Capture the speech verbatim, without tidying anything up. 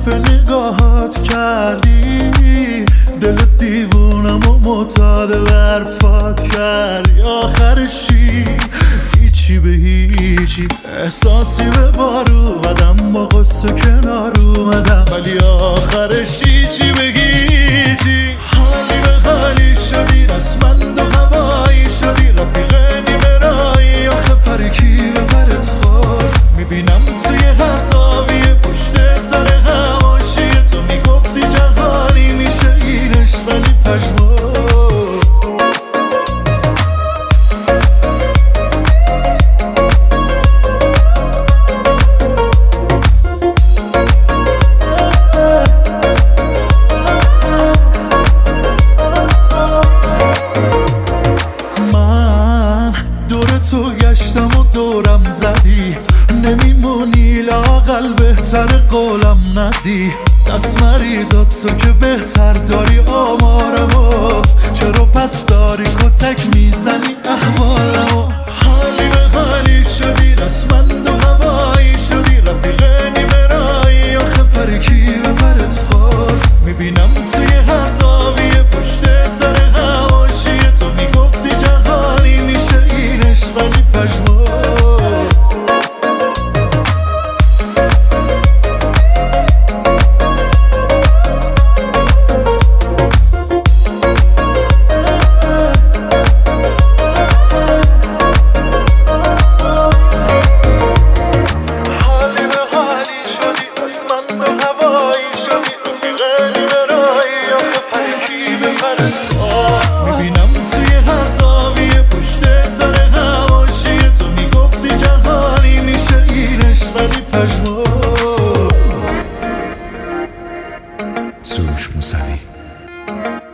کف نگاهات کردی، دل دیوونم و معتاد برفات کردی. آخرشی هیچی به هیچی، احساسی به بار اومدم، با قصه کنار اومدم، ولی آخرش هیچی به هیچی. حالی به حالی شدی، رسمند و هوایی شدی، رفیق نیمه رایی. آخه پرکی به پرت خورد، میبینم توی هر زاویه پشت سر حواشی تو. میگفتی جهانی میشه اینش، ولی پژمرد. تو گشتم و دورم زدی، نمیمونی لااقل بهتر قولم ندی. دست مریضات تو که بهتر داری آمارمو، چرا پس داری کتک میزنی احوالمو. حالی به حالی شدی، رسمند و هوایی شدی، رفیق نیمه رایی. آخه پرکی به پرت خورد، میبینم توی هر زاویه پشت سر حواشی تو. میگفتی جهانی میشه اینش، ولی پژمرد. میبینم توی هر زاویه پشت سر حواشی تو. میگفتی جهانی میشه اینش، ولی پژمرد. سروش موسوی.